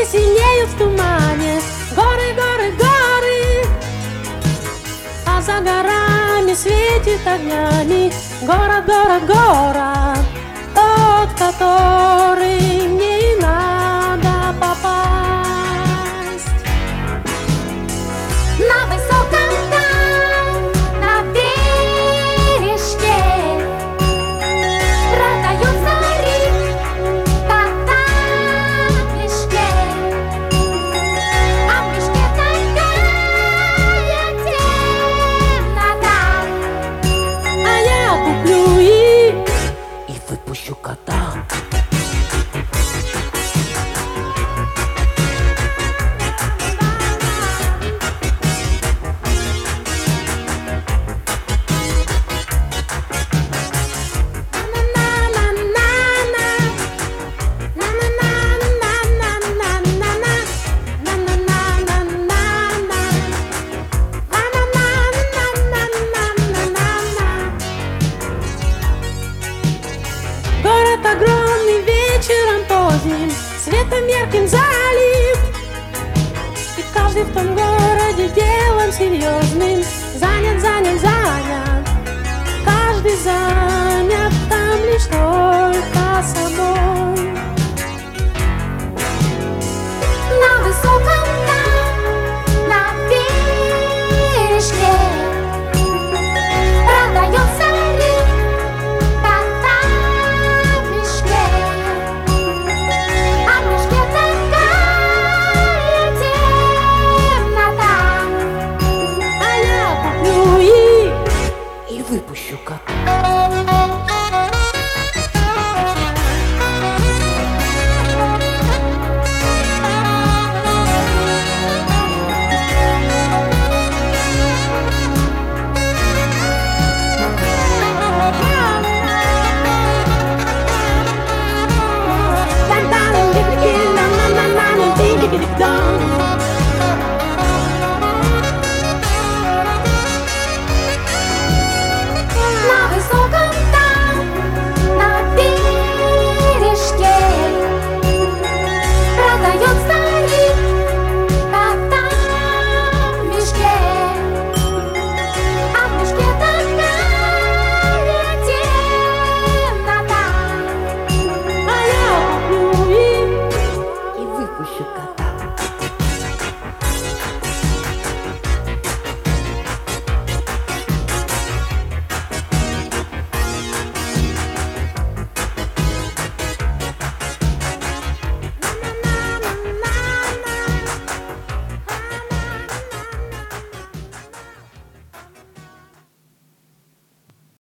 синеют в тумане. Горы, горы, горы, а за горами светит огнями город, город, город, тот, в который мне и надо попасть. На высоком там, на бережке страдают зари, как камешки, а в мешке такая темнота. А я куплю и выпущу кота. Город огромный, вечером поздним светом ярким залит, и каждый в том городе делом серьезным занят, занят, занят. Каждый занят там лишь